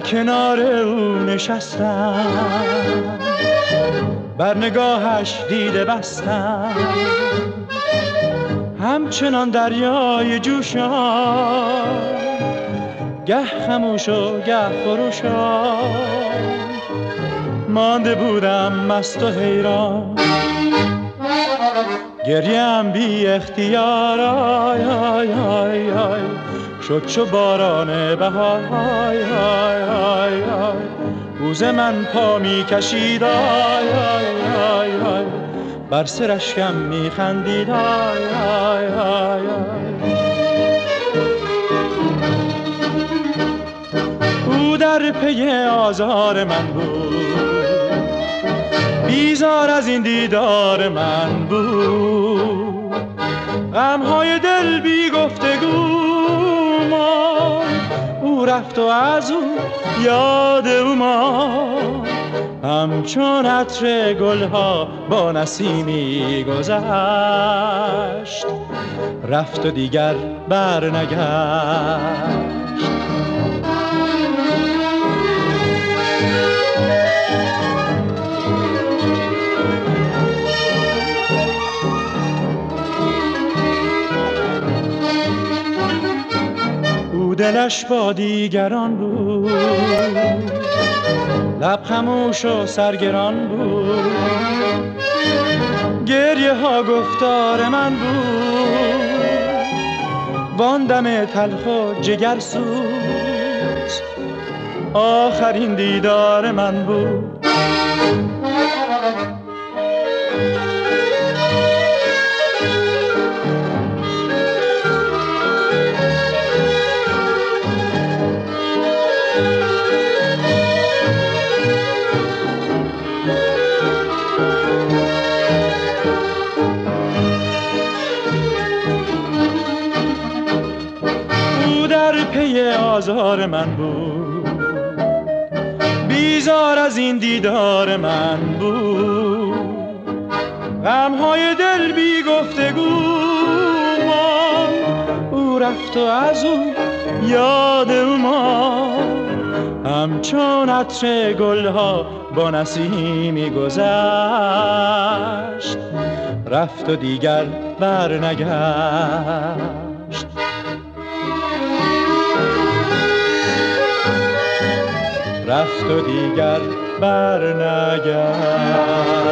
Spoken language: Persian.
کنار او نشستم، بر نگاهش دیده بستم، همچنان دریای جوشان، گه خموش و گه خروشان، مانده بودم مست و حیران. گریم بی اختیار آی آی آی آی شد چو باران بهار آی آی آی آی روز من پا می کشید آی آی آی آی بر سر اشکم می خندید آی آی آی آی. او در پی آزار من بود، بیزار از این دیدار من بود، غمهای دل بی گفتگو ماند، او رفت و از او یاد او ماند، همچون عطر گلها با نسیمی گذشت، رفت و دیگر برنگشت. دلش با دیگران بود، لب خموش و سرگران بود، گریه ها گفتار من بود، وان دم تلخ و جگرسوز آخرین دیدار من بود. آزار من بود، بیزار از این دیدار من بود، غمهای دل بی گفتگو ماند، او رفت و از او یاد او ماند، همچون عطر گلها با نسیمی گذشت، رفت و دیگر برنگشت. رفت و دیگر برنگشت.